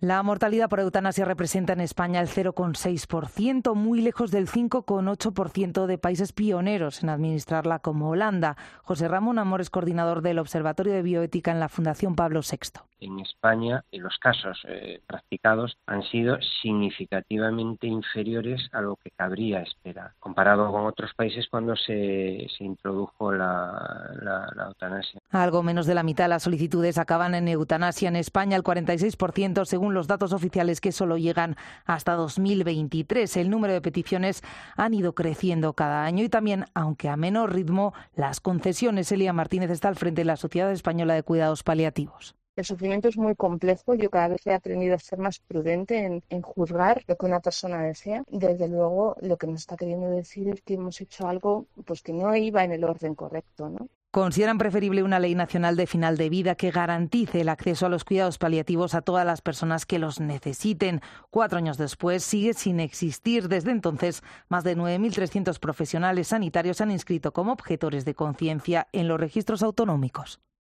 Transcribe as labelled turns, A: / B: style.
A: La mortalidad por eutanasia representa en España el 0,6%, muy lejos del 5,8% de países pioneros en administrarla como Holanda. José Ramón Amor es coordinador del Observatorio de Bioética en la Fundación Pablo VI.
B: En España, los casos practicados han sido significativamente inferiores a lo que cabría esperar, comparado con otros países cuando se introdujo la eutanasia.
A: Algo menos de la mitad de las solicitudes acaban en eutanasia en España, el 46%, según los datos oficiales que solo llegan hasta 2023. El número de peticiones han ido creciendo cada año y también, aunque a menor ritmo, las concesiones. Elia Martínez está al frente de la Sociedad Española de Cuidados Paliativos.
C: El sufrimiento es muy complejo. Yo cada vez he aprendido a ser más prudente en juzgar lo que una persona desea. Desde luego, lo que nos está queriendo decir es que hemos hecho algo pues que no iba en el orden correcto, ¿no?
A: Consideran preferible una ley nacional de final de vida que garantice el acceso a los cuidados paliativos a todas las personas que los necesiten. 4 años después sigue sin existir. Desde entonces, más de 9.300 profesionales sanitarios se han inscrito como objetores de conciencia en los registros autonómicos.